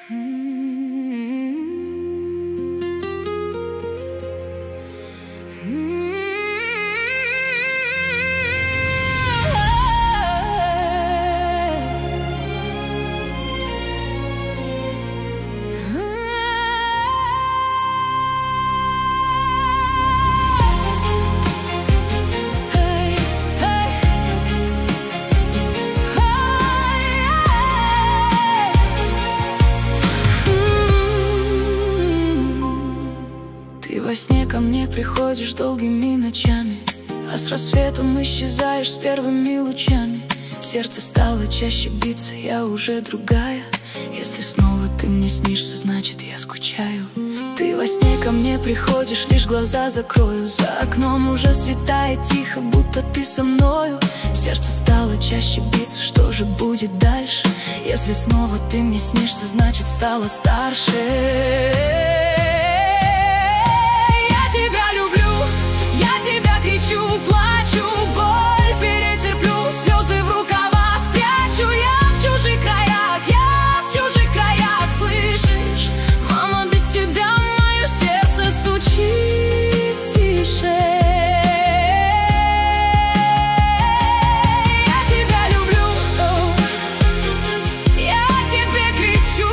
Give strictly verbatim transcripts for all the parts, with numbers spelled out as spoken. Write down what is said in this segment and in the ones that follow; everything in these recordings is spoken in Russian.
Во сне ко мне приходишь долгими ночами, а с рассветом исчезаешь с первыми лучами. Сердце стало чаще биться, я уже другая. Если снова ты мне снишься, значит я скучаю. Ты во сне ко мне приходишь, лишь глаза закрою. За окном уже светает тихо, будто ты со мною. Сердце стало чаще биться, что же будет дальше? Если снова ты мне снишься, значит стала старше. Плачу, боль перетерплю, слезы в рукава спрячу. Я в чужих краях, я в чужих краях, слышишь? Мама, без тебя мое сердце стучит тише. Я тебя люблю, я тебе кричу.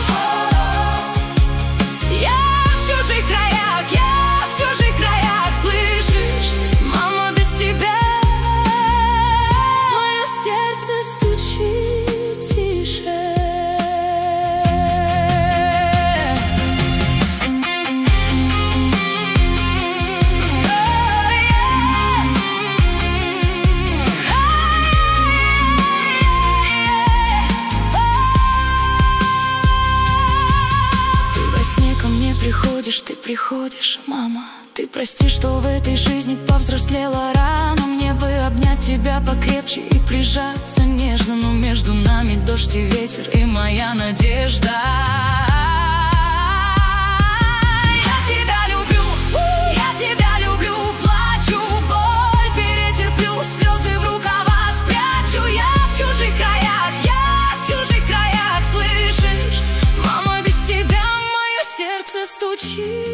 Я в чужих краях, я в чужих краях, слышишь? Приходишь, ты приходишь, мама. Ты прости, что в этой жизни повзрослела рано. Мне бы обнять тебя покрепче и прижаться нежно, но между нами дождь и ветер и моя надежда. Я тебя люблю, я тебя люблю, плачу, боль перетерплю, слезы в рукава спрячу. Я в чужих краях, я в чужих краях, слышишь? Мама, без тебя сердце стучит.